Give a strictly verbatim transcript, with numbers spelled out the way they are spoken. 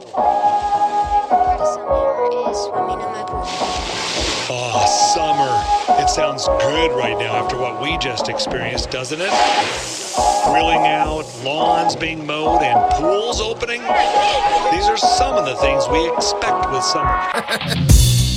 Part of summer is swimming in my pool. Oh, summer. It sounds good right now after what we just experienced, doesn't it? Grilling out, lawns being mowed, and pools opening. These are some of the things we expect with summer.